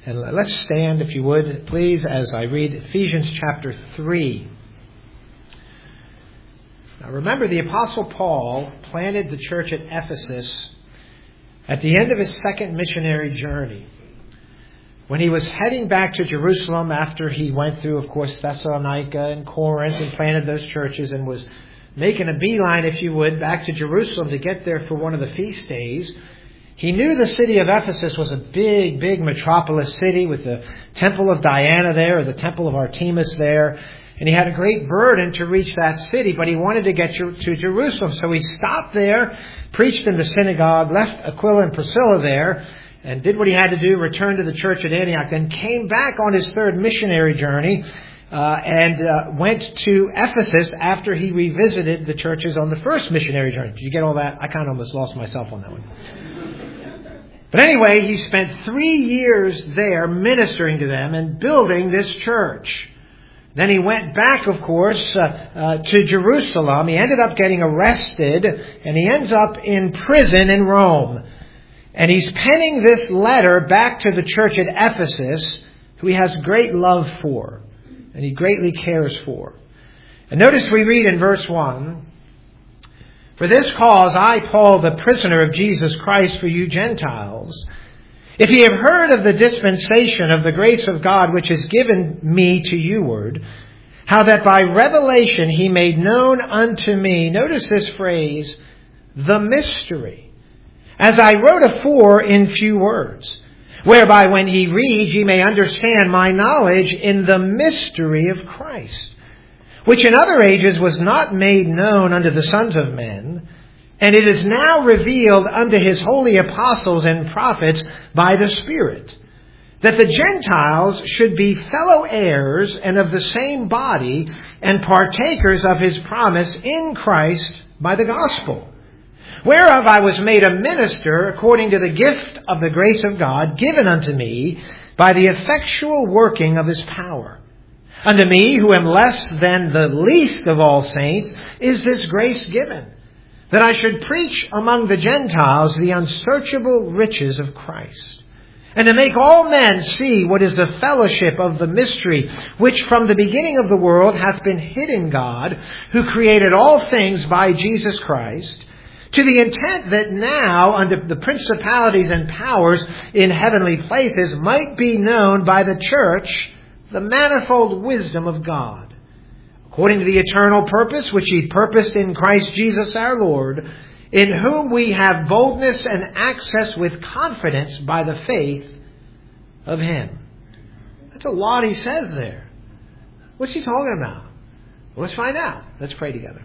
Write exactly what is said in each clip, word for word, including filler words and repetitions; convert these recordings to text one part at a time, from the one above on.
And let's stand, if you would, please, as I read Ephesians chapter three. Now remember, the Apostle Paul planted the church at Ephesus at the end of his second missionary journey. When he was heading back to Jerusalem after he went through, of course, Thessalonica and Corinth and planted those churches and was making a beeline, if you would, back to Jerusalem to get there for one of the feast days, he knew the city of Ephesus was a big, big metropolis city with the Temple of Diana there, or the Temple of Artemis there. And he had a great burden to reach that city, but he wanted to get to Jerusalem. So he stopped there, preached in the synagogue, left Aquila and Priscilla there, and did what he had to do, returned to the church at Antioch, then came back on his third missionary journey, uh, and uh, went to Ephesus after he revisited the churches on the first missionary journey. Did you get all that? I kind of almost lost myself on that one. But anyway, he spent three years there ministering to them and building this church. Then he went back, of course, uh, uh, to Jerusalem. He ended up getting arrested, and he ends up in prison in Rome. And he's penning this letter back to the church at Ephesus, who he has great love for, and he greatly cares for. And notice we read in verse one, "For this cause I, Paul, the prisoner of Jesus Christ for you Gentiles, if ye have heard of the dispensation of the grace of God which is given me to youward, how that by revelation he made known unto me," notice this phrase, "the mystery, as I wrote afore in few words, whereby when ye read ye may understand my knowledge in the mystery of Christ, which in other ages was not made known unto the sons of men, and it is now revealed unto his holy apostles and prophets by the Spirit, that the Gentiles should be fellow heirs and of the same body, and partakers of his promise in Christ by the gospel, whereof I was made a minister according to the gift of the grace of God given unto me by the effectual working of his power. Unto me, who am less than the least of all saints, is this grace given, that I should preach among the Gentiles the unsearchable riches of Christ, and to make all men see what is the fellowship of the mystery, which from the beginning of the world hath been hid in God, who created all things by Jesus Christ, to the intent that now under the principalities and powers in heavenly places might be known by the church the manifold wisdom of God, according to the eternal purpose which he purposed in Christ Jesus our Lord, in whom we have boldness and access with confidence by the faith of him." That's a lot he says there. What's he talking about? Well, let's find out. Let's pray together.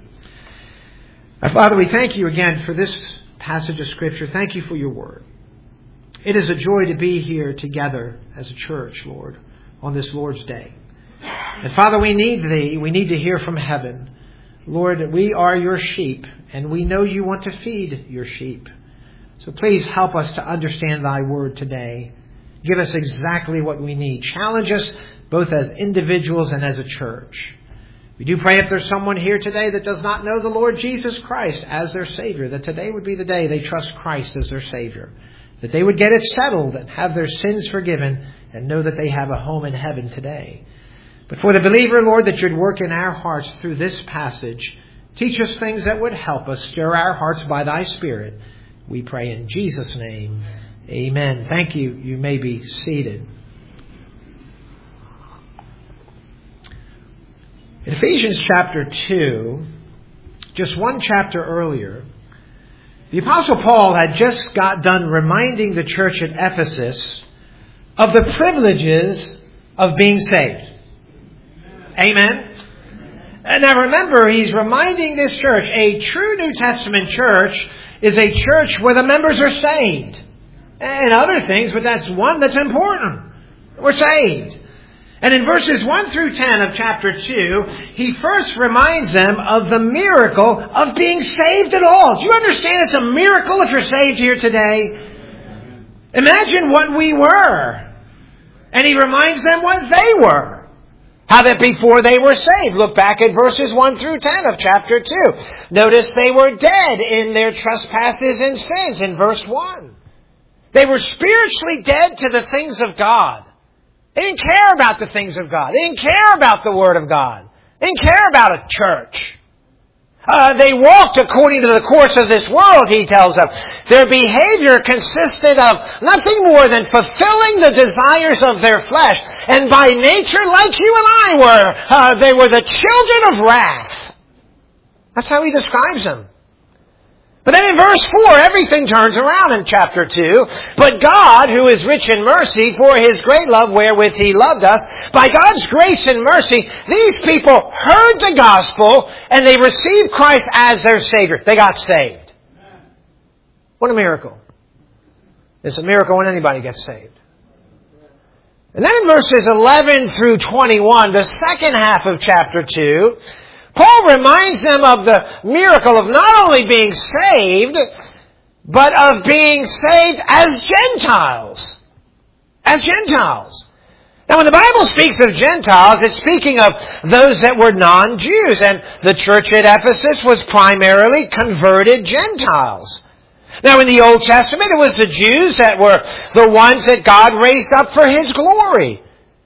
Our Father, we thank you again for this passage of Scripture. Thank you for your word. It is a joy to be here together as a church, Lord, on this Lord's Day. And Father, we need thee. We need to hear from heaven. Lord, we are your sheep, and we know you want to feed your sheep. So please help us to understand thy word today. Give us exactly what we need. Challenge us both as individuals and as a church. We do pray if there's someone here today that does not know the Lord Jesus Christ as their Savior, that today would be the day they trust Christ as their Savior, that they would get it settled and have their sins forgiven and know that they have a home in heaven today. But for the believer, Lord, that you'd work in our hearts through this passage, teach us things that would help us, stir our hearts by thy Spirit. We pray in Jesus' name. Amen. Thank you. You may be seated. In Ephesians chapter two, just one chapter earlier, the Apostle Paul had just got done reminding the church at Ephesus of the privileges of being saved. Amen? And now remember, he's reminding this church, a true New Testament church is a church where the members are saved. And other things, but that's one that's important. We're saved. And in verses one through ten of chapter two, he first reminds them of the miracle of being saved at all. Do you understand it's a miracle if you're saved here today? Imagine what we were. And he reminds them what they were. How that before they were saved. Look back at verses one through ten of chapter two. Notice they were dead in their trespasses and sins in verse one. They were spiritually dead to the things of God. They didn't care about the things of God. They didn't care about the Word of God. They didn't care about a church. Uh, they walked according to the course of this world, he tells us. Their behavior consisted of nothing more than fulfilling the desires of their flesh. And by nature, like you and I were, uh, they were the children of wrath. That's how he describes them. But then in verse four, everything turns around in chapter two. But God, who is rich in mercy, for His great love wherewith He loved us, by God's grace and mercy, these people heard the gospel and they received Christ as their Savior. They got saved. What a miracle. It's a miracle when anybody gets saved. And then in verses eleven through twenty-one, the second half of chapter two, Paul reminds them of the miracle of not only being saved, but of being saved as Gentiles. As Gentiles. Now when the Bible speaks of Gentiles, it's speaking of those that were non-Jews. And the church at Ephesus was primarily converted Gentiles. Now in the Old Testament, it was the Jews that were the ones that God raised up for His glory.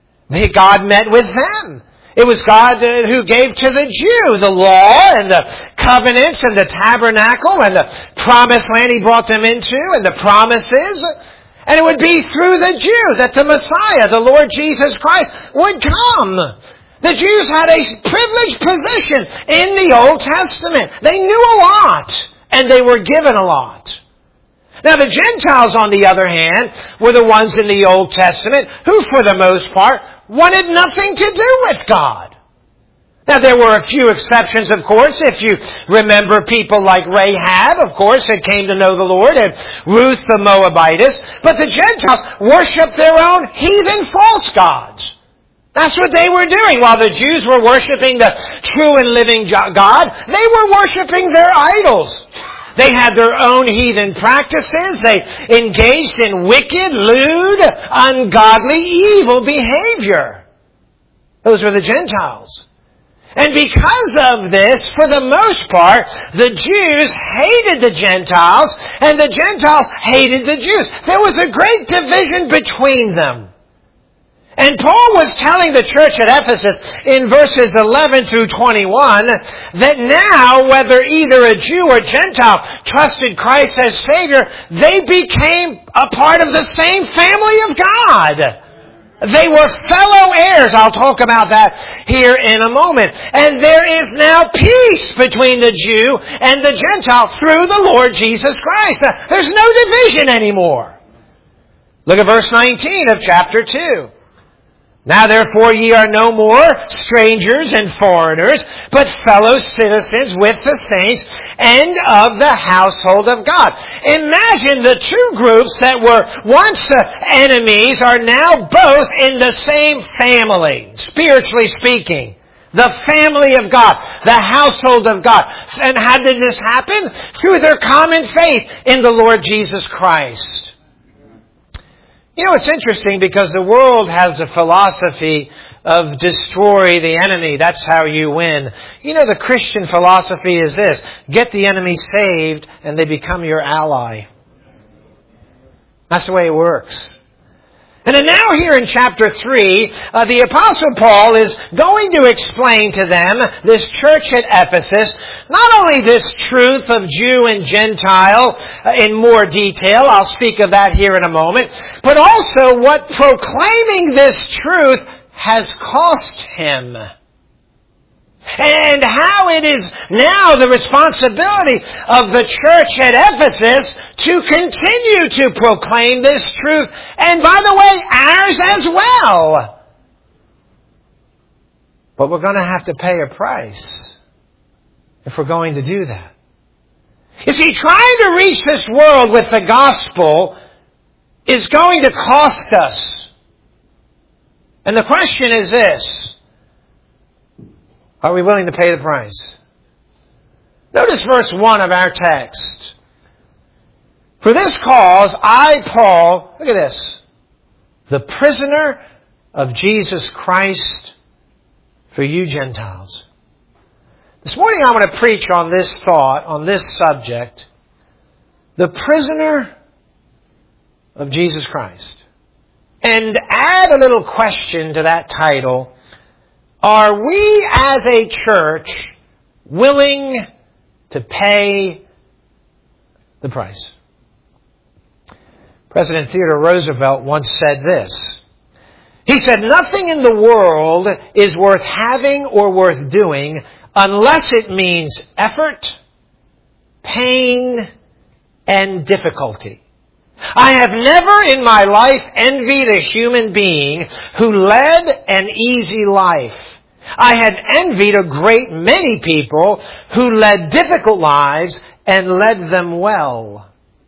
God met with them. It was God who gave to the Jew the law and the covenants and the tabernacle and the promised land He brought them into and the promises. And it would be through the Jew that the Messiah, the Lord Jesus Christ, would come. The Jews had a privileged position in the Old Testament. They knew a lot and they were given a lot. Now the Gentiles, on the other hand, were the ones in the Old Testament who, for the most part, wanted nothing to do with God. Now there were a few exceptions, of course. If you remember people like Rahab, of course, that came to know the Lord, and Ruth the Moabitess. But the Gentiles worshiped their own heathen false gods. That's what they were doing. While the Jews were worshiping the true and living God, they were worshiping their idols. They had their own heathen practices. They engaged in wicked, lewd, ungodly, evil behavior. Those were the Gentiles. And because of this, for the most part, the Jews hated the Gentiles, and the Gentiles hated the Jews. There was a great division between them. And Paul was telling the church at Ephesus in verses eleven through twenty-one that now, whether either a Jew or Gentile trusted Christ as Savior, they became a part of the same family of God. They were fellow heirs. I'll talk about that here in a moment. And there is now peace between the Jew and the Gentile through the Lord Jesus Christ. There's no division anymore. Look at verse nineteen of chapter two. Now therefore ye are no more strangers and foreigners, but fellow citizens with the saints and of the household of God. Imagine the two groups that were once enemies are now both in the same family, spiritually speaking. The family of God, the household of God. And how did this happen? Through their common faith in the Lord Jesus Christ. You know, it's interesting because the world has a philosophy of destroy the enemy. That's how you win. You know, the Christian philosophy is this. Get the enemy saved and they become your ally. That's the way it works. And then now here in chapter three, uh, the Apostle Paul is going to explain to them, this church at Ephesus, not only this truth of Jew and Gentile uh, in more detail, I'll speak of that here in a moment, but also what proclaiming this truth has cost him. And how it is now the responsibility of the church at Ephesus to continue to proclaim this truth. And by the way, ours as well. But we're going to have to pay a price if we're going to do that. You see, trying to reach this world with the gospel is going to cost us. And the question is this. Are we willing to pay the price? Notice verse one of our text. For this cause, I, Paul, look at this, the prisoner of Jesus Christ for you Gentiles. This morning I want to preach on this thought, on this subject, the prisoner of Jesus Christ. and add a little question to that title. Are we as a church willing to pay the price? President Theodore Roosevelt once said this. He said, nothing in the world is worth having or worth doing unless it means effort, pain, and difficulty. I have never in my life envied a human being who led an easy life. I had envied a great many people who led difficult lives and led them well.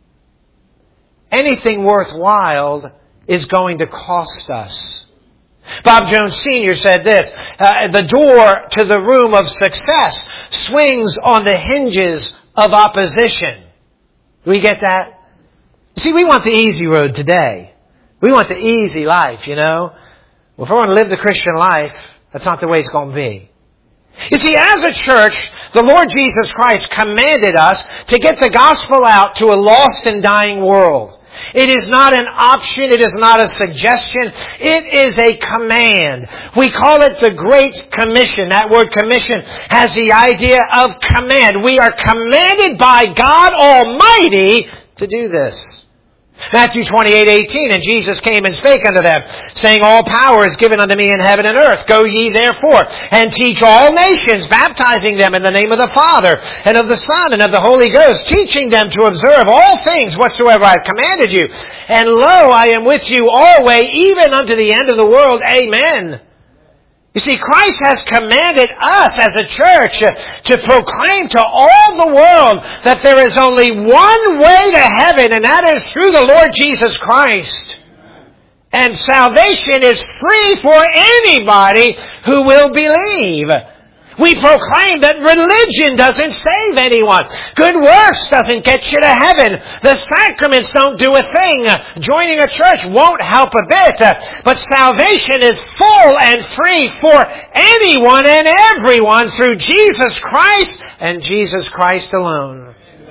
Anything worthwhile is going to cost us. Bob Jones Senior said this, uh, the door to the room of success swings on the hinges of opposition. Do we get that? See, we want the easy road today. We want the easy life, you know. Well, if we want to live the Christian life, that's not the way it's going to be. You see, as a church, the Lord Jesus Christ commanded us to get the gospel out to a lost and dying world. It is not an option. It is not a suggestion. It is a command. We call it the Great Commission. That word commission has the idea of command. We are commanded by God Almighty to do this. Matthew twenty-eight eighteen, and Jesus came and spake unto them, saying, all power is given unto me in heaven and earth. Go ye therefore, and teach all nations, baptizing them in the name of the Father, and of the Son, and of the Holy Ghost, teaching them to observe all things whatsoever I have commanded you. And lo, I am with you always, even unto the end of the world. Amen. You see, Christ has commanded us as a church to proclaim to all the world that there is only one way to heaven, and that is through the Lord Jesus Christ. And salvation is free for anybody who will believe. We proclaim that religion doesn't save anyone. Good works doesn't get you to heaven. The sacraments don't do a thing. Joining a church won't help a bit. But salvation is full and free for anyone and everyone through Jesus Christ and Jesus Christ alone.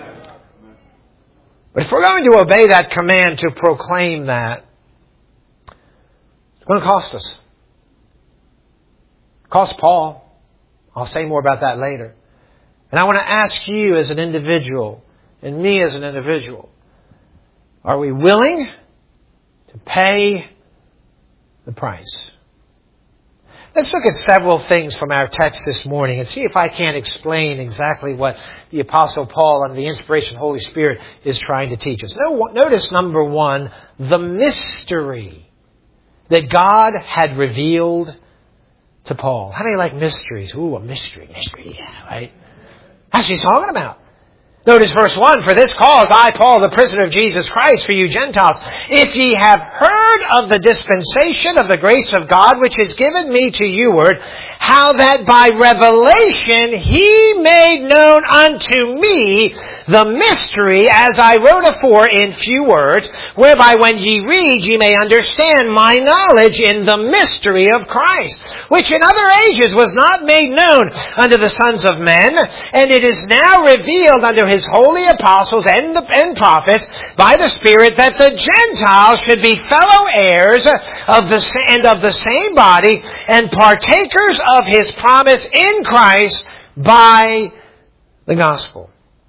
But if we're going to obey that command to proclaim that, it's going to cost us. It cost Paul. I'll say more about that later. And I want to ask you as an individual, and me as an individual, are we willing to pay the price? Let's look at several things from our text this morning and see if I can't explain exactly what the Apostle Paul and the inspiration of the Holy Spirit is trying to teach us. Notice, number one, the mystery that God had revealed to Paul. How many like mysteries? Ooh, a mystery, mystery, yeah, right? That's what he's talking about. Notice verse one, for this cause I, Paul, the prisoner of Jesus Christ, for you Gentiles, if ye have heard of the dispensation of the grace of God, which is given me to youward, how that by revelation he made known unto me the mystery, as I wrote afore in few words, whereby when ye read ye may understand my knowledge in the mystery of Christ, which in other ages was not made known unto the sons of men, and it is now revealed unto his holy apostles and, the, and prophets by the Spirit, that the Gentiles should be fellow heirs of the and of the same body, and partakers of his promise in Christ by the gospel.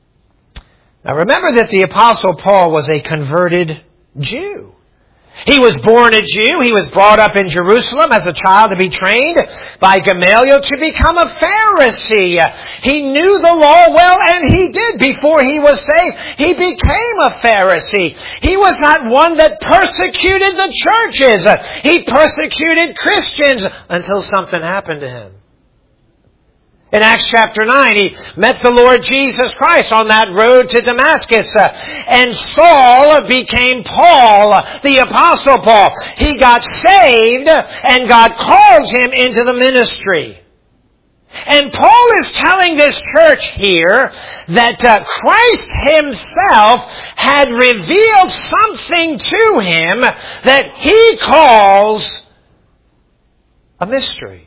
Now remember that the Apostle Paul was a converted Jew. He was born a Jew. He was brought up in Jerusalem as a child to be trained by Gamaliel to become a Pharisee. He knew the law well, and he did before he was saved. He became a Pharisee. He was not one that persecuted the churches. He persecuted Christians until something happened to him. In Acts chapter nine, he met the Lord Jesus Christ on that road to Damascus. Uh, and Saul became Paul, the Apostle Paul. He got saved, and God called him into the ministry. And Paul is telling this church here that uh, Christ himself had revealed something to him that he calls a mystery.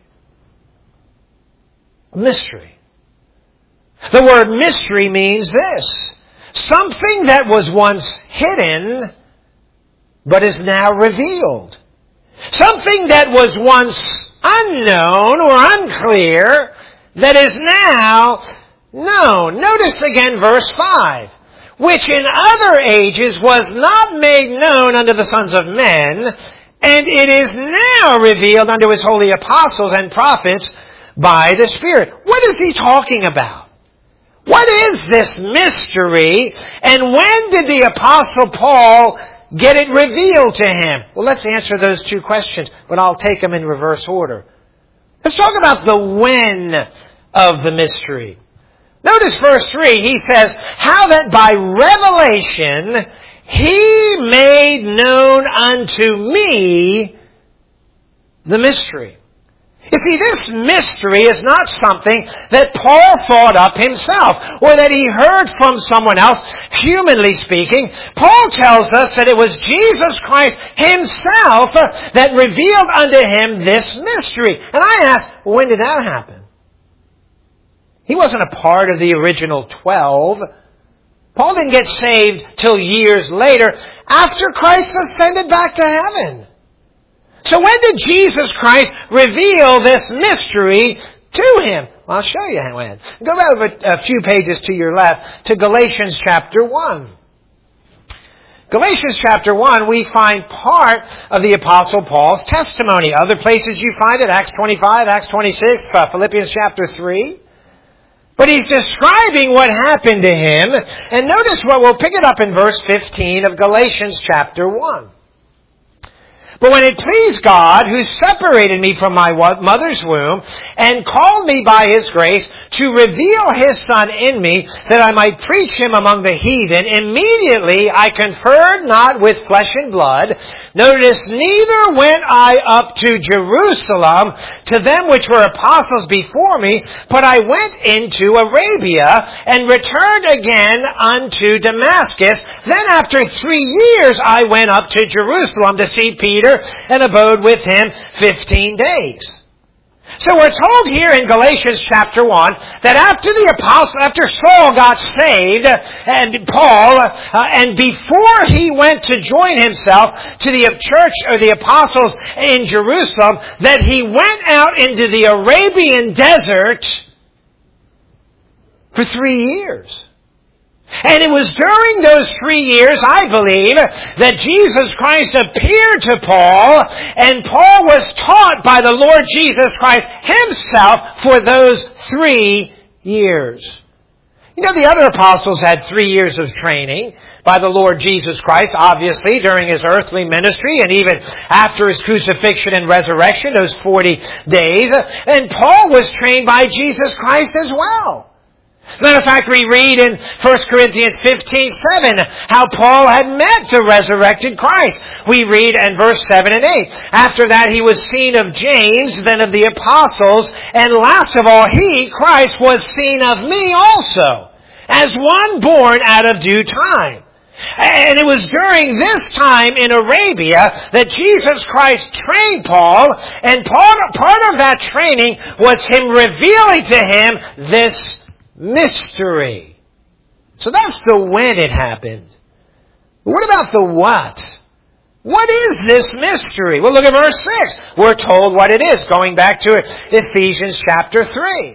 A mystery. The word mystery means this: something that was once hidden but is now revealed. Something that was once unknown or unclear that is now known. Notice again verse five. Which in other ages was not made known unto the sons of men, and it is now revealed unto his holy apostles and prophets by the Spirit. What is he talking about? What is this mystery? And when did the Apostle Paul get it revealed to him? Well, let's answer those two questions, but I'll take them in reverse order. Let's talk about the when of the mystery. Notice verse three, he says, how that by revelation he made known unto me the mystery. You see, this mystery is not something that Paul thought up himself or that he heard from someone else, humanly speaking. Paul tells us that it was Jesus Christ himself that revealed unto him this mystery. And I ask, when did that happen? He wasn't a part of the original twelve. Paul didn't get saved till years later, after Christ ascended back to heaven. So when did Jesus Christ reveal this mystery to him? Well, I'll show you when. Go over a few pages to your left to Galatians chapter one. Galatians chapter one, we find part of the Apostle Paul's testimony. Other places you find it, Acts twenty-five, Acts twenty-six, uh, Philippians chapter three. But he's describing what happened to him. And notice what we'll pick it up in verse fifteen of Galatians chapter one. But when it pleased God, who separated me from my mother's womb, and called me by His grace to reveal His Son in me, that I might preach Him among the heathen, immediately I conferred not with flesh and blood. Notice, neither went I up to Jerusalem to them which were apostles before me, but I went into Arabia, and returned again unto Damascus. Then after three years I went up to Jerusalem to see Peter, and abode with him fifteen days. So we're told here in Galatians chapter one that after the apostle, after Saul got saved, and Paul, uh, and before he went to join himself to the church or the apostles in Jerusalem, that he went out into the Arabian desert for three years. And it was during those three years, I believe, that Jesus Christ appeared to Paul, and Paul was taught by the Lord Jesus Christ himself for those three years. You know, the other apostles had three years of training by the Lord Jesus Christ, obviously, during His earthly ministry, and even after His crucifixion and resurrection, those forty days. And Paul was trained by Jesus Christ as well. Matter of fact, we read in First Corinthians fifteen seven how Paul had met the resurrected Christ. We read in verse seven and eight. After that he was seen of James, then of the apostles, and last of all he, Christ, was seen of me also, as one born out of due time. And it was during this time in Arabia that Jesus Christ trained Paul, and part, part of that training was Him revealing to him this mystery. So that's the when it happened. What about the what? What is this mystery? Well, look at verse six. We're told what it is, going back to Ephesians chapter three.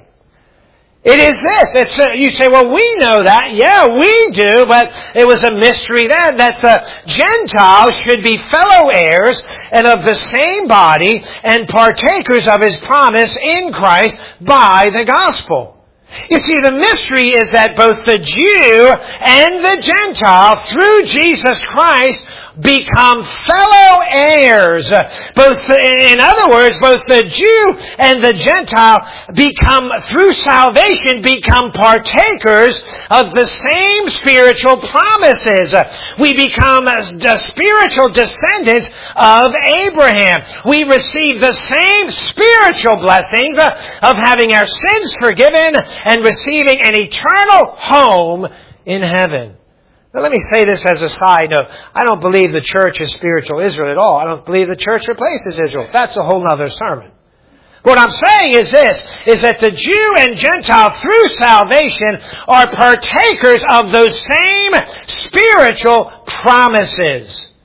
It is this. It's a, you say, well, we know that. Yeah, we do, but it was a mystery then that the Gentiles should be fellow heirs and of the same body and partakers of His promise in Christ by the gospel. You see, the mystery is that both the Jew and the Gentile, through Jesus Christ, become fellow heirs. Both, in other words, both the Jew and the Gentile become, through salvation, become partakers of the same spiritual promises. We become the spiritual descendants of Abraham. We receive the same spiritual blessings of having our sins forgiven and receiving an eternal home in heaven. Now let me say this as a side note. I don't believe the church is spiritual Israel at all. I don't believe the church replaces Israel. That's a whole other sermon. What I'm saying is this, is that the Jew and Gentile through salvation are partakers of those same spiritual promises.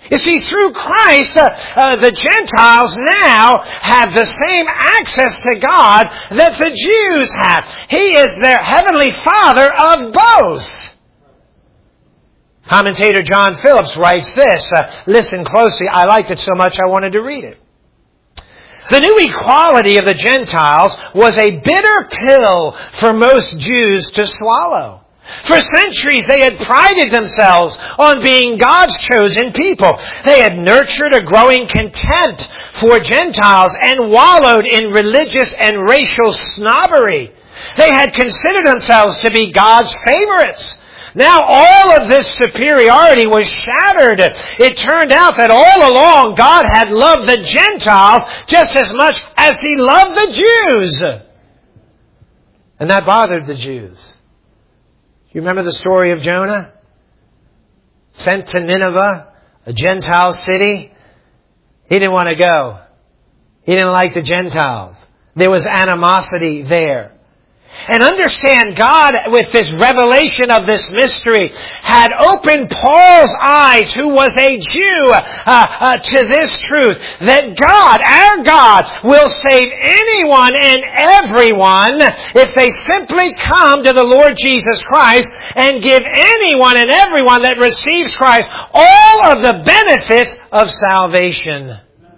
You see, through Christ, uh, uh, the Gentiles now have the same access to God that the Jews have. He is their heavenly Father of both. Commentator John Phillips writes this. Uh, listen closely. I liked it so much I wanted to read it. The new equality of the Gentiles was a bitter pill for most Jews to swallow. For centuries they had prided themselves on being God's chosen people. They had nurtured a growing contempt for Gentiles and wallowed in religious and racial snobbery. They had considered themselves to be God's favorites. Now all of this superiority was shattered. It turned out that all along God had loved the Gentiles just as much as He loved the Jews. And that bothered the Jews. You remember the story of Jonah? Sent to Nineveh, a Gentile city. He didn't want to go. He didn't like the Gentiles. There was animosity there. And understand, God, with this revelation of this mystery, had opened Paul's eyes, who was a Jew, uh, uh, to this truth, that God, our God, will save anyone and everyone if they simply come to the Lord Jesus Christ and give anyone and everyone that receives Christ all of the benefits of salvation.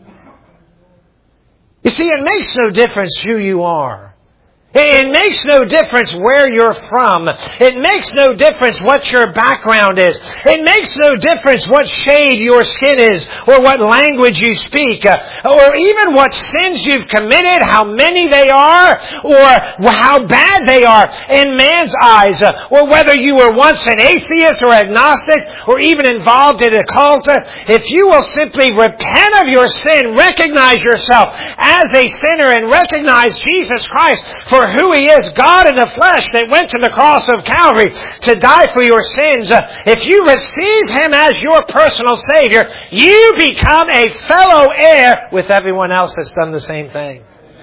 You see, it makes no difference who you are. It makes no difference where you're from. It makes no difference what your background is. It makes no difference what shade your skin is, or what language you speak, or even what sins you've committed, how many they are, or how bad they are in man's eyes, or whether you were once an atheist or agnostic, or even involved in a cult. If you will simply repent of your sin, recognize yourself as a sinner, and recognize Jesus Christ for who He is, God in the flesh that went to the cross of Calvary to die for your sins. If you receive Him as your personal Savior, you become a fellow heir with everyone else that's done the same thing.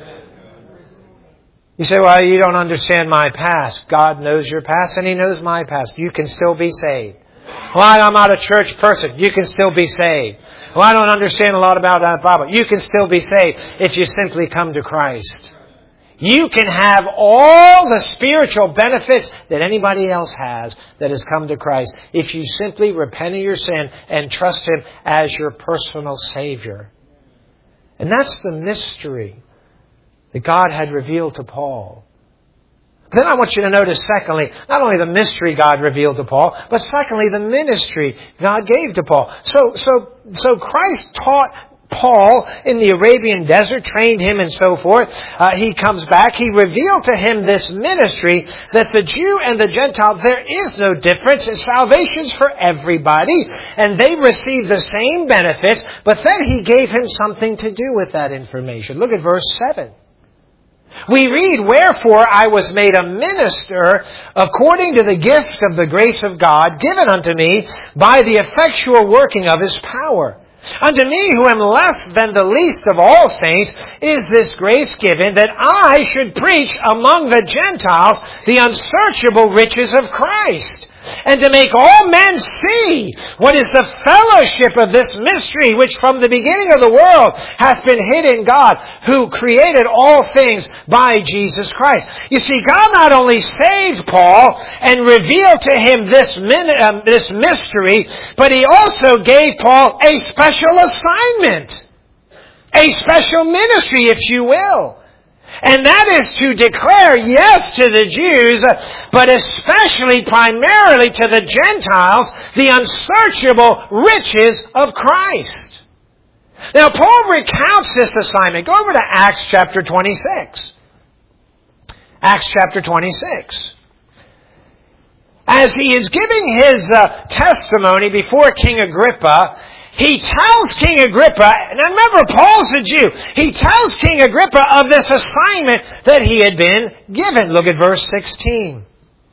You say, well, you don't understand my past. God knows your past and He knows my past. You can still be saved. Well, I'm not a church person. You can still be saved. Well, I don't understand a lot about that Bible. You can still be saved if you simply come to Christ. You can have all the spiritual benefits that anybody else has that has come to Christ if you simply repent of your sin and trust Him as your personal Savior. And that's the mystery that God had revealed to Paul. Then I want you to notice, secondly, not only the mystery God revealed to Paul, but secondly, the ministry God gave to Paul. So, so, so Christ taught Paul in the Arabian desert, trained him and so forth. Uh, he comes back. He revealed to him this ministry that the Jew and the Gentile, there is no difference. Salvation's for everybody. And they receive the same benefits. But then he gave him something to do with that information. Look at verse seven. We read, wherefore I was made a minister according to the gift of the grace of God given unto me by the effectual working of His power. Unto me, who am less than the least of all saints, is this grace given, that I should preach among the Gentiles the unsearchable riches of Christ, and to make all men see what is the fellowship of this mystery, which from the beginning of the world hath been hid in God, who created all things by Jesus Christ. You see, God not only saved Paul and revealed to him this, min- um, this mystery, but He also gave Paul a special assignment, a special ministry, if you will. And that is to declare, yes, to the Jews, but especially primarily to the Gentiles, the unsearchable riches of Christ. Now, Paul recounts this assignment. Go over to Acts chapter twenty-six. Acts chapter twenty-six. As he is giving his uh, testimony before King Agrippa, he tells King Agrippa, now remember, Paul's a Jew. He tells King Agrippa of this assignment that he had been given. Look at verse sixteen.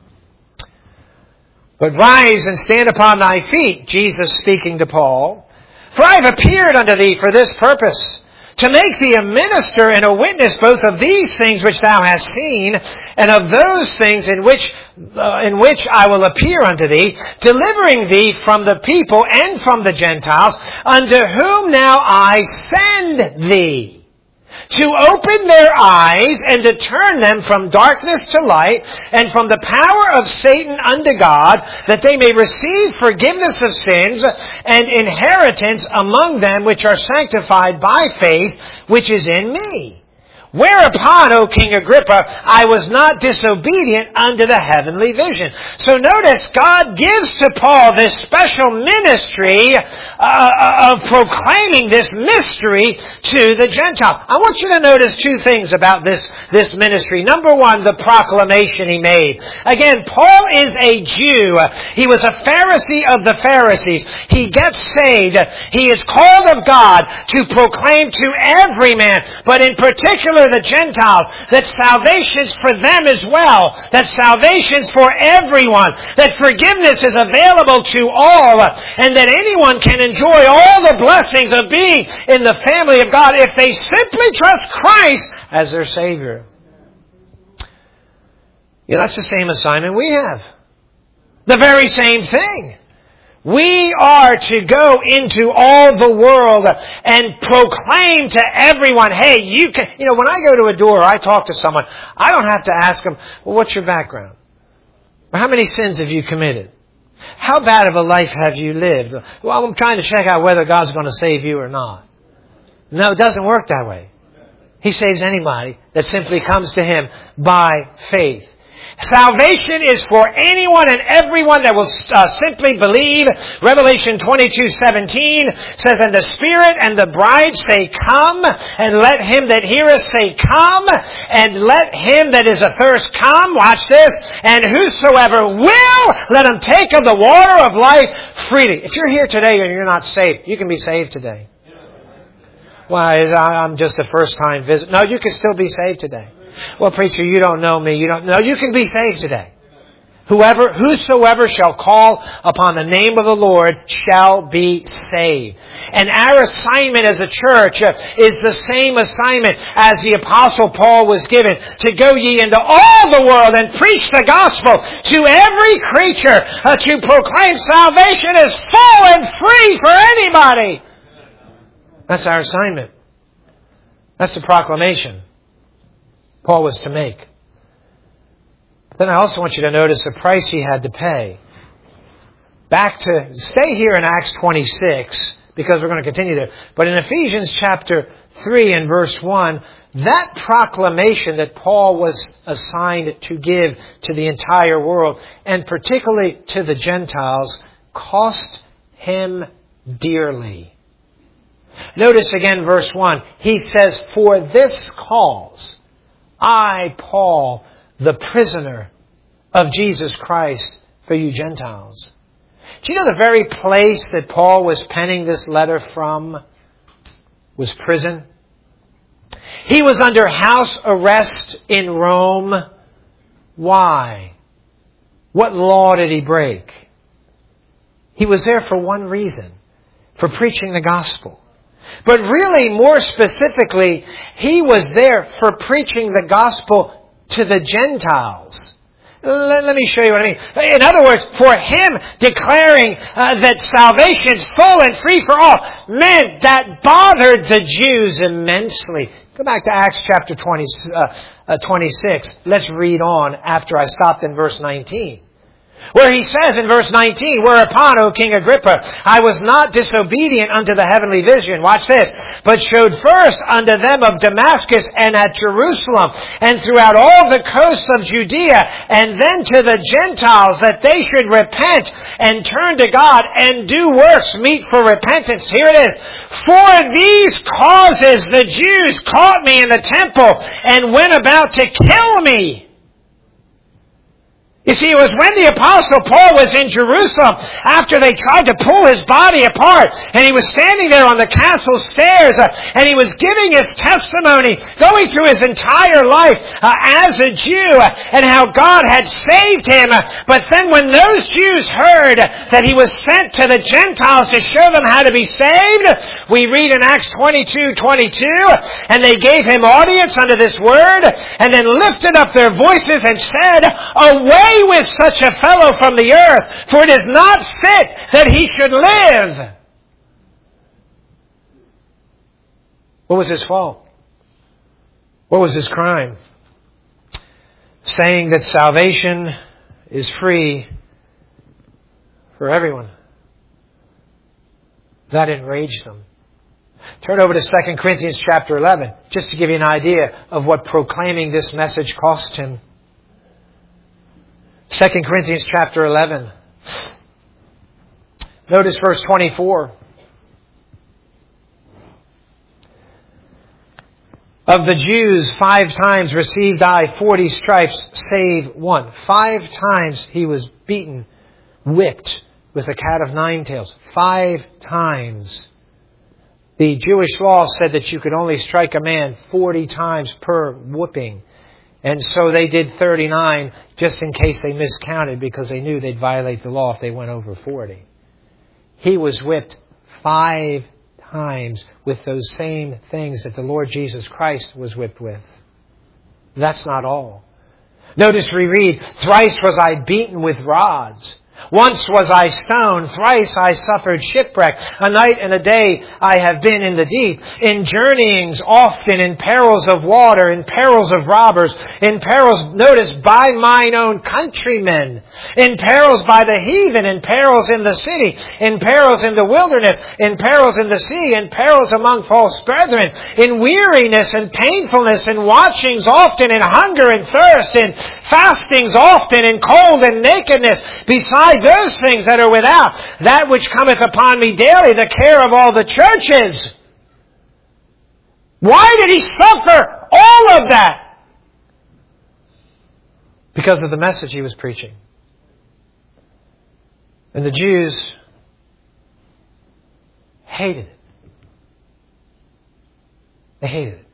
But rise and stand upon thy feet, Jesus speaking to Paul. For I have appeared unto thee for this purpose, to make thee a minister and a witness both of these things which thou hast seen, and of those things in which uh, in which I will appear unto thee, delivering thee from the people and from the Gentiles, unto whom now I send thee, to open their eyes and to turn them from darkness to light and from the power of Satan unto God, that they may receive forgiveness of sins and inheritance among them which are sanctified by faith, which is in me. Whereupon, O King Agrippa, I was not disobedient unto the heavenly vision. So notice, God gives to Paul this special ministry uh, of proclaiming this mystery to the Gentiles. I want you to notice two things about this, this ministry. Number one, the proclamation he made. Again, Paul is a Jew. He was a Pharisee of the Pharisees. He gets saved. He is called of God to proclaim to every man, but in particular the Gentiles, that salvation's for them as well, that salvation's for everyone, that forgiveness is available to all, and that anyone can enjoy all the blessings of being in the family of God if they simply trust Christ as their Savior. Yeah, that's the same assignment we have. The very same thing. We are to go into all the world and proclaim to everyone, hey, you can, you know, when I go to a door or I talk to someone, I don't have to ask them, well, what's your background? Or how many sins have you committed? How bad of a life have you lived? Well, I'm trying to check out whether God's going to save you or not. No, it doesn't work that way. He saves anybody that simply comes to Him by faith. Salvation is for anyone and everyone that will uh, simply believe. Revelation twenty-two seventeen says, and the Spirit and the bride say, come, and let him that heareth say, come, and let him that is athirst come. Watch this. And whosoever will, let him take of the water of life freely. If you're here today and you're not saved, you can be saved today. Why? I'm just a first time visit. No, you can still be saved today. Well, preacher, you don't know me. You don't know. You can be saved today. Whoever, whosoever shall call upon the name of the Lord shall be saved. And our assignment as a church is the same assignment as the Apostle Paul was given, to go ye into all the world and preach the gospel to every creature, uh, to proclaim salvation is full and free for anybody. That's our assignment. That's the proclamation Paul was to make. Then I also want you to notice the price he had to pay. Back to, stay here in Acts twenty-six, because we're going to continue to, but in Ephesians chapter three and verse one, that proclamation that Paul was assigned to give to the entire world, and particularly to the Gentiles, cost him dearly. Notice again verse one. He says, for this cause, I, Paul, the prisoner of Jesus Christ, for you Gentiles. Do you know the very place that Paul was penning this letter from was prison? He was under house arrest in Rome. Why? What law did he break? He was there for one reason, for preaching the gospel. But really, more specifically, he was there for preaching the gospel to the Gentiles. Let, let me show you what I mean. In other words, for him declaring uh, that salvation is full and free for all, meant that bothered the Jews immensely. Go back to Acts chapter twenty, uh, uh, twenty-six. Let's read on after I stopped in verse nineteen. Where he says in verse nineteen, whereupon, O King Agrippa, I was not disobedient unto the heavenly vision. Watch this. But showed first unto them of Damascus and at Jerusalem and throughout all the coasts of Judea, and then to the Gentiles, that they should repent and turn to God and do works meet for repentance. Here it is. For these causes the Jews caught me in the temple and went about to kill me. You see, it was when the Apostle Paul was in Jerusalem after they tried to pull his body apart, and he was standing there on the castle stairs, uh, and he was giving his testimony, going through his entire life uh, as a Jew, uh, and how God had saved him. Uh, but then when those Jews heard that he was sent to the Gentiles to show them how to be saved, we read in Acts twenty-two twenty-two, and they gave him audience under this word, and then lifted up their voices and said, "Away with such a fellow from the earth, for it is not fit that he should live." What was his fault? What was his crime? Saying that salvation is free for everyone. That enraged them. Turn over to Second Corinthians chapter eleven, just to give you an idea of what proclaiming this message cost him. Second Corinthians chapter eleven. Notice verse twenty-four. Of the Jews, five times received I forty stripes, save one. Five times he was beaten, whipped with a cat of nine tails. Five times. The Jewish law said that you could only strike a man forty times per whooping. And so they did thirty-nine just in case they miscounted, because they knew they'd violate the law if they went over forty. He was whipped five times with those same things that the Lord Jesus Christ was whipped with. That's not all. Notice we read, "Thrice was I beaten with rods. Once was I stoned, thrice I suffered shipwreck. A night and a day I have been in the deep. In journeyings often, in perils of water, in perils of robbers, in perils, notice, by mine own countrymen, in perils by the heathen, in perils in the city, in perils in the wilderness, in perils in the sea, in perils among false brethren, in weariness and painfulness, in watchings often, in hunger and thirst, in fastings often, in cold and nakedness, besides those things that are without, that which cometh upon me daily, the care of all the churches." Why did he suffer all of that? Because of the message he was preaching. And the Jews hated it. They hated it.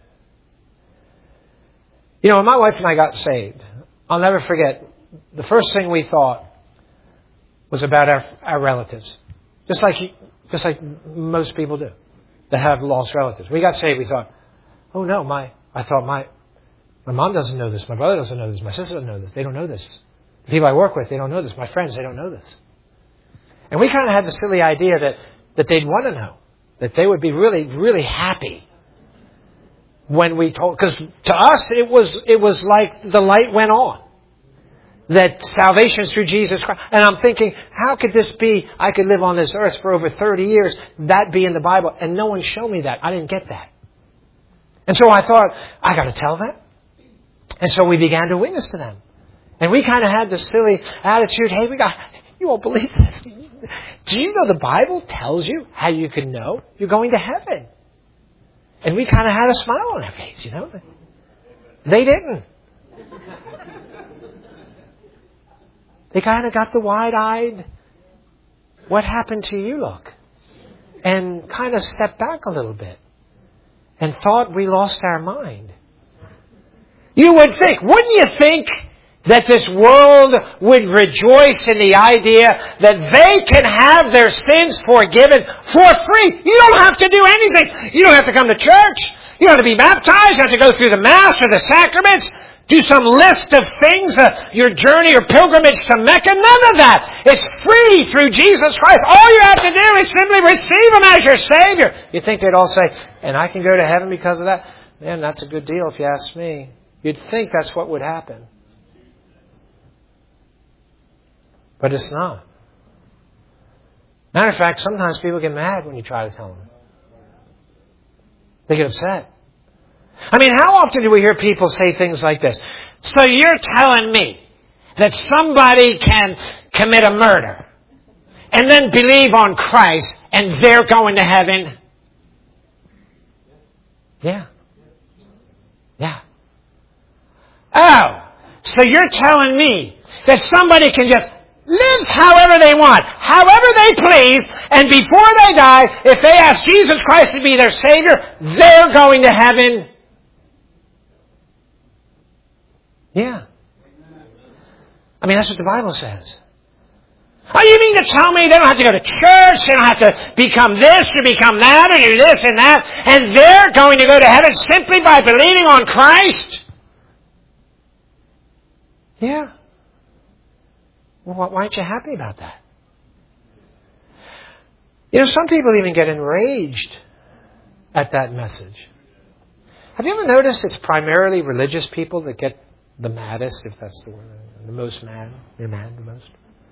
You know, when my wife and I got saved, I'll never forget, the first thing we thought was about our, our relatives. Just like, just like most people do that have lost relatives. We got saved, we thought, oh no, my, I thought my, my mom doesn't know this, my brother doesn't know this, my sister doesn't know this, they don't know this. The people I work with, they don't know this, my friends, they don't know this. And we kind of had the silly idea that, that they'd want to know, that they would be really, really happy when we told, because to us it was, it was like the light went on. That salvation is through Jesus Christ. And I'm thinking, how could this be? I could live on this earth for over thirty years, that be in the Bible, and no one showed me that. I didn't get that. And so I thought, I got to tell them. And so we began to witness to them. And we kind of had this silly attitude, hey, we got, you won't believe this. Do you know the Bible tells you how you can know you're going to heaven? And we kind of had a smile on our face, you know. They didn't. They kind of got the wide-eyed, what happened to you look. And kind of stepped back a little bit. And thought we lost our mind. You would think, wouldn't you think that this world would rejoice in the idea that they can have their sins forgiven for free? You don't have to do anything. You don't have to come to church. You don't have to be baptized. You don't have to go through the Mass or the sacraments. Do some list of things, uh, your journey or pilgrimage to Mecca. None of that. It's free through Jesus Christ. All you have to do is simply receive Him as your Savior. You think they'd all say, and I can go to heaven because of that? Man, that's a good deal if you ask me. You'd think that's what would happen. But it's not. Matter of fact, sometimes people get mad when you try to tell them. They get upset. I mean, how often do we hear people say things like this? So you're telling me that somebody can commit a murder and then believe on Christ and they're going to heaven? Yeah. Yeah. Oh, So you're telling me that somebody can just live however they want, however they please, and before they die, if they ask Jesus Christ to be their Savior, they're going to heaven? Yeah. I mean, that's what the Bible says. Oh, you mean to tell me they don't have to go to church, they don't have to become this or become that or do this and that, and they're going to go to heaven simply by believing on Christ? Yeah. Well, why aren't you happy about that? You know, some people even get enraged at that message. Have you ever noticed it's primarily religious people that get the maddest, if that's the word, the most mad? They're mad the most.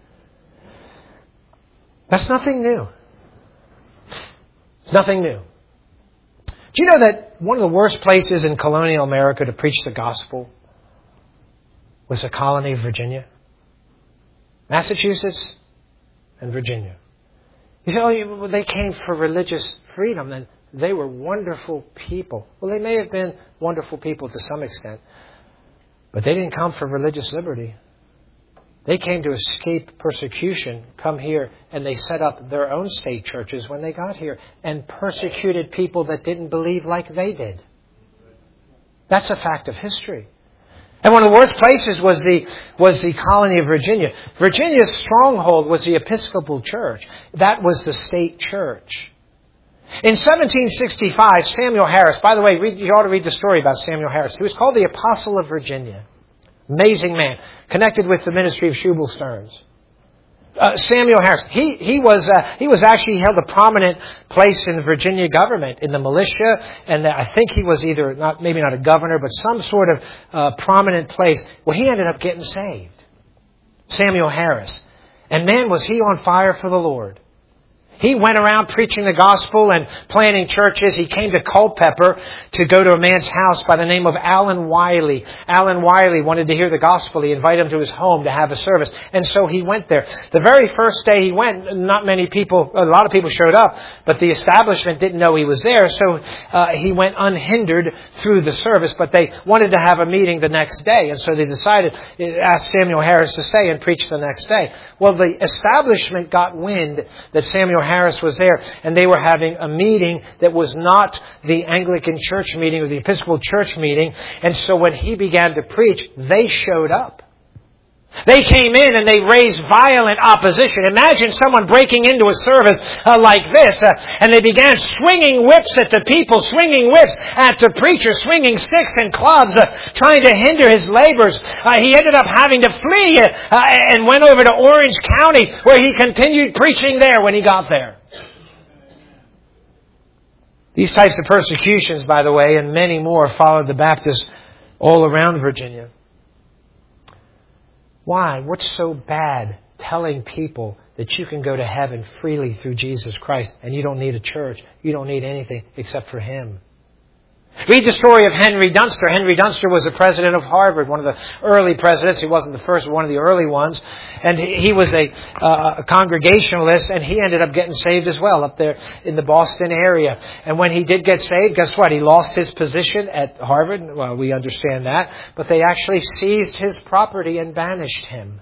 That's nothing new. It's nothing new. Do you know that one of the worst places in colonial America to preach the gospel was the colony of Virginia? Massachusetts and Virginia. You say, oh, well, they came for religious freedom, and they were wonderful people. Well, they may have been wonderful people to some extent, but they didn't come for religious liberty. They came to escape persecution, come here, and they set up their own state churches when they got here and persecuted people that didn't believe like they did. That's a fact of history. And one of the worst places was the was the colony of Virginia. Virginia's stronghold was the Episcopal Church. That was the state church. In seventeen sixty-five, Samuel Harris, by the way, read, you ought to read the story about Samuel Harris. He was called the Apostle of Virginia. Amazing man, connected with the ministry of Shubal Stearns. Uh, Samuel Harris, he he was uh, he was actually held a prominent place in the Virginia government, in the militia, and I think he was either not maybe not a governor, but some sort of uh, prominent place. Well, he ended up getting saved. Samuel Harris, and man, was he on fire for the Lord. He went around preaching the gospel and planting churches. He came to Culpeper to go to a man's house by the name of Alan Wiley. Alan Wiley wanted to hear the gospel. He invited him to his home to have a service. And so he went there. The very first day he went, not many people, a lot of people showed up, but the establishment didn't know he was there. So uh, he went unhindered through the service, but they wanted to have a meeting the next day. And so they decided, asked Samuel Harris to stay and preach the next day. Well, the establishment got wind that Samuel Harris was there, and they were having a meeting that was not the Anglican church meeting or the Episcopal church meeting. And so when he began to preach, they showed up. They came in and they raised violent opposition. Imagine someone breaking into a service uh, like this, uh, and they began swinging whips at the people, swinging whips at the preacher, swinging sticks and clubs, uh, trying to hinder his labors. Uh, he ended up having to flee uh, uh, and went over to Orange County, where he continued preaching there when he got there. These types of persecutions, by the way, and many more, followed the Baptists all around Virginia. Why? What's so bad telling people that you can go to heaven freely through Jesus Christ and you don't need a church, you don't need anything except for Him? Read the story of Henry Dunster. Henry Dunster was the president of Harvard, one of the early presidents. He wasn't the first, but one of the early ones. And he, he was a, uh, a Congregationalist, and he ended up getting saved as well up there in the Boston area. And when he did get saved, guess what? He lost his position at Harvard. Well, we understand that. But they actually seized his property and banished him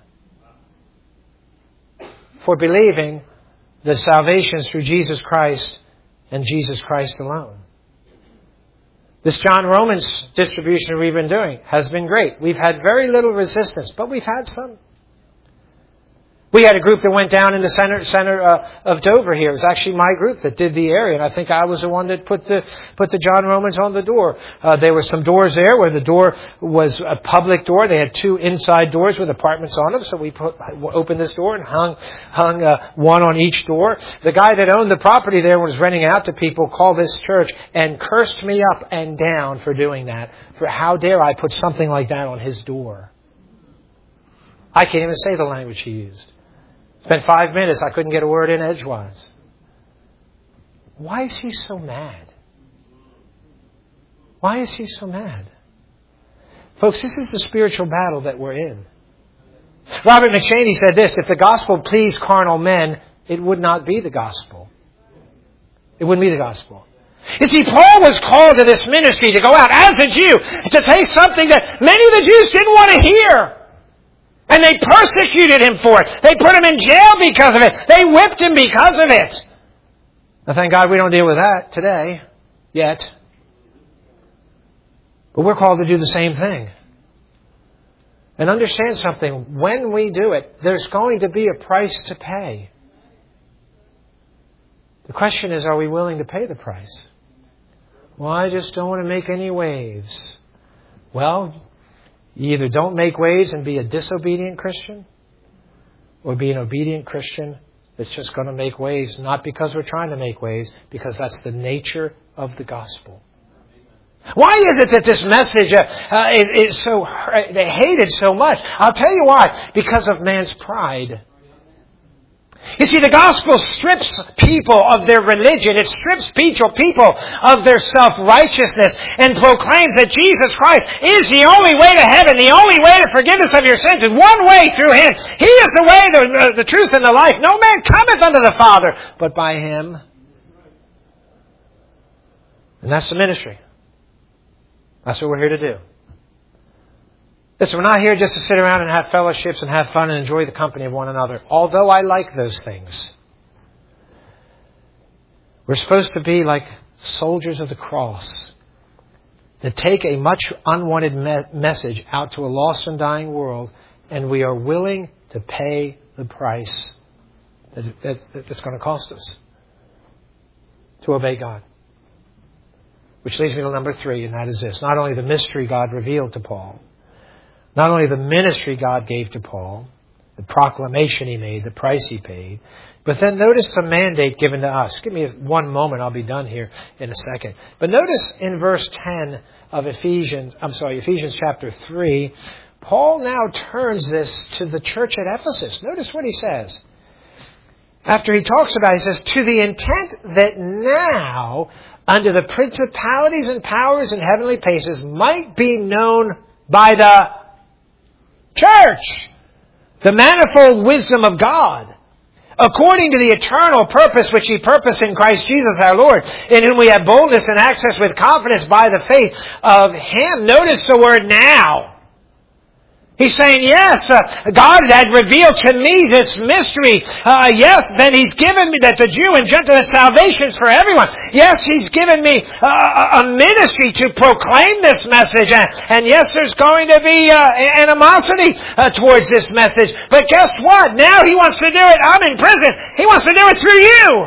for believing that salvation is through Jesus Christ and Jesus Christ alone. This John Romans distribution we've been doing has been great. We've had very little resistance, but we've had some. We had a group that went down in the center center uh, of Dover here. It was actually my group that did the area, and I think I was the one that put the put the John Romans on the door. Uh, there were some doors there where the door was a public door. They had two inside doors with apartments on them, so we put, opened this door and hung hung uh, one on each door. The guy that owned the property there was renting out to people, called this church, and cursed me up and down for doing that. For how dare I put something like that on his door? I can't even say the language he used. Spent five minutes, I couldn't get a word in edgewise. Why is he so mad? Why is he so mad? Folks, this is the spiritual battle that we're in. Robert McChaney said this: if the gospel pleased carnal men, it would not be the gospel. It wouldn't be the gospel. You see, Paul was called to this ministry to go out as a Jew, to say something that many of the Jews didn't want to hear. And they persecuted him for it. They put him in jail because of it. They whipped him because of it. Now, thank God we don't deal with that today, yet. But we're called to do the same thing. And understand something. When we do it, there's going to be a price to pay. The question is, are we willing to pay the price? Well, I just don't want to make any waves. Well, you either don't make waves and be a disobedient Christian, or be an obedient Christian that's just going to make waves, not because we're trying to make waves, because that's the nature of the gospel. Why is it that this message uh, uh, is, is so uh, they hate it so much? I'll tell you why. Because of man's pride. You see, the gospel strips people of their religion. It strips people, people of their self-righteousness and proclaims that Jesus Christ is the only way to heaven, the only way to forgiveness of your sins is one way through Him. He is the way, the, the truth, and the life. No man cometh unto the Father but by Him. And that's the ministry. That's what we're here to do. Listen, we're not here just to sit around and have fellowships and have fun and enjoy the company of one another. Although I like those things. We're supposed to be like soldiers of the cross that take a much unwanted me- message out to a lost and dying world, and we are willing to pay the price that, that, that it's going to cost us to obey God. Which leads me to number three, and that is this. Not only the mystery God revealed to Paul, not only the ministry God gave to Paul, the proclamation he made, the price he paid, but then notice the mandate given to us. Give me one moment, I'll be done here in a second. But notice in verse ten of Ephesians, I'm sorry, Ephesians chapter three, Paul now turns this to the church at Ephesus. Notice what he says. After he talks about it, he says, to the intent that now, under the principalities and powers in heavenly places, might be known by the church the manifold wisdom of God, according to the eternal purpose which He purposed in Christ Jesus our Lord, in whom we have boldness and access with confidence by the faith of Him. Notice the word now. He's saying, yes, uh, God had revealed to me this mystery. Uh, yes, then He's given me that the Jew and Gentile salvation is for everyone. Yes, He's given me uh, a ministry to proclaim this message. And, and yes, there's going to be uh, animosity uh, towards this message. But guess what? Now He wants to do it. I'm in prison. He wants to do it through you.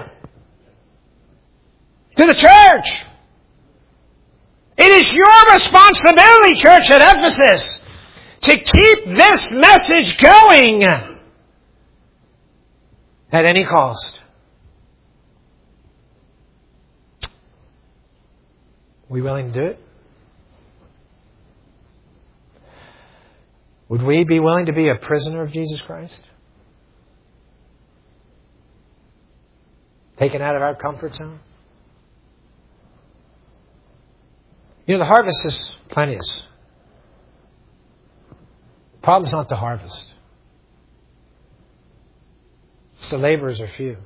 To the church. It is your responsibility, church at Ephesus, to keep this message going at any cost. We willing to do it? Would we be willing to be a prisoner of Jesus Christ? Taken out of our comfort zone? You know, the harvest is plenteous. The problem's not the harvest. It's the laborers are few.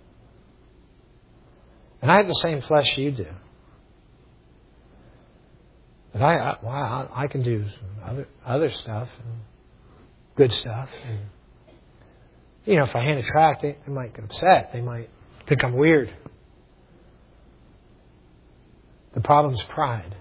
And I have the same flesh you do. But I, I, well, I can do other other stuff, and good stuff. And, you know, if I hand a tract, they, they might get upset. They might think I'm weird. The problem's pride.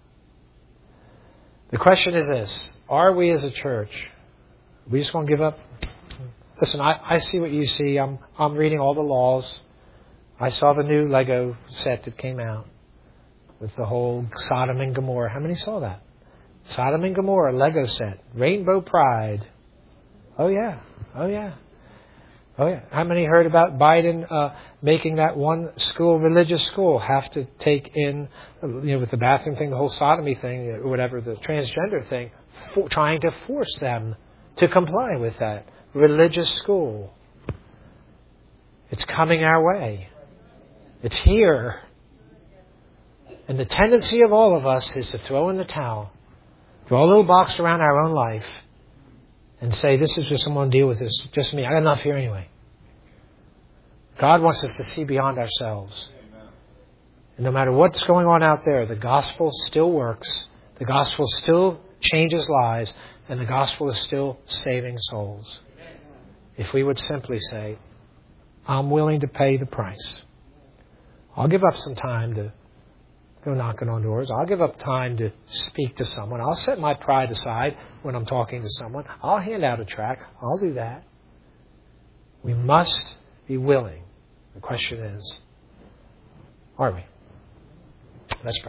The question is this. Are we as a church, are we just going to give up? Listen, I, I see what you see. I'm I'm reading all the laws. I saw the new Lego set that came out with the whole Sodom and Gomorrah. How many saw that? Sodom and Gomorrah Lego set. Rainbow Pride. Oh yeah. Oh yeah. Oh yeah. How many heard about Biden uh, making that one school, religious school, have to take in, you know, with the bathroom thing, the whole sodomy thing, or whatever, the transgender thing, for, trying to force them to comply with that religious school. It's coming our way. It's here. And the tendency of all of us is to throw in the towel, draw a little box around our own life, and say, this is just someone deal with this. Just me. I got enough here anyway. God wants us to see beyond ourselves. And no matter what's going on out there, the gospel still works. The gospel still changes lives. And the gospel is still saving souls. If we would simply say, I'm willing to pay the price. I'll give up some time to go knocking on doors. I'll give up time to speak to someone. I'll set my pride aside when I'm talking to someone. I'll hand out a tract. I'll do that. We must be willing. The question is, are we? Let's pray.